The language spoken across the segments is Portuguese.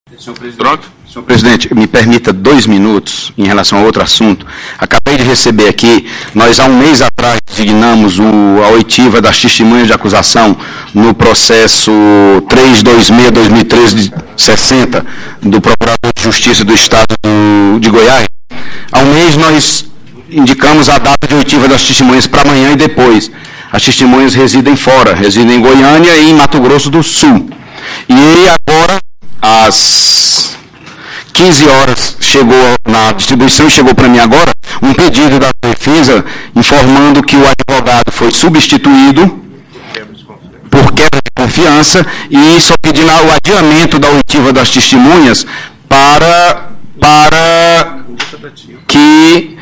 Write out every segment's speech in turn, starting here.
Pronto? Senhor presidente, me permita 2 minutos em relação a outro assunto. Acabei de receber aqui, nós há um mês atrás designamos a oitiva das testemunhas de acusação no processo 326/2013-60 do Procurador de Justiça do Estado de Goiás. Há um mês nós indicamos a data de oitiva das testemunhas para amanhã e depois. As testemunhas residem fora, residem em Goiânia e em Mato Grosso do Sul. E agora, às 15 horas, chegou na distribuição e chegou para mim agora um pedido da defesa informando que o advogado foi substituído por quebra de confiança e só pedindo o adiamento da oitiva das testemunhas para que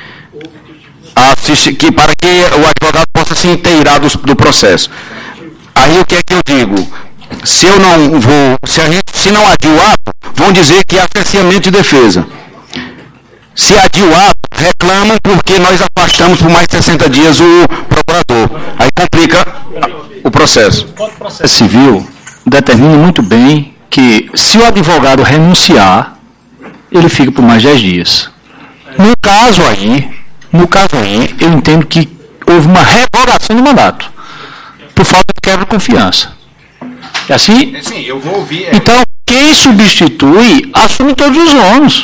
o advogado possa se inteirar do processo. Aí o que é que eu digo? Se eu não vou, se não adia o ato, vão dizer que é cerceamento de defesa. Se adia o ato, reclamam porque nós afastamos por mais de 60 dias o procurador. Aí complica o processo. O Código de Processo Civil determina muito bem que se o advogado renunciar, ele fica por mais 10 dias. No caso aí, eu entendo que houve uma revogação do mandato, por falta de quebra de confiança. É assim? Sim, eu vou ouvir. Então, quem substitui, assume todos os ônus.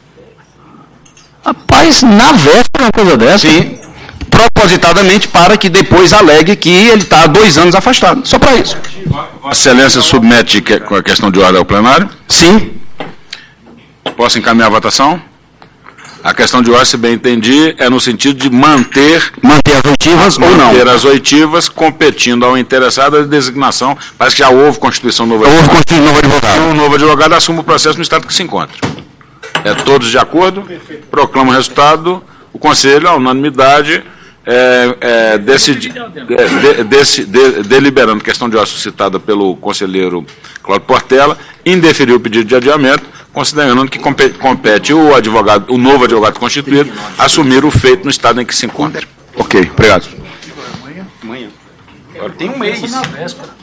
Rapaz, na véspera uma coisa dessa. Sim, propositadamente para que depois alegue que ele está há 2 anos afastado. Só para isso. Vossa Excelência submete com a questão de ordem ao plenário? Sim. Posso encaminhar a votação? A questão de ordem, se bem entendi, é no sentido de manter as oitivas ou não. Manter as oitivas, competindo ao interessado a designação. Parece que já houve constituição do novo advogado. Houve constituição do novo advogado. E o novo advogado assume o processo no estado que se encontra. Todos de acordo? Proclama o resultado. O Conselho, à unanimidade, deliberando questão de ordem suscitada pelo conselheiro Cláudio Portela, indeferiu o pedido de adiamento, considerando que compete o novo advogado constituído assumir o feito no estado em que se encontra. Ok, obrigado. Amanhã. Tem um mês.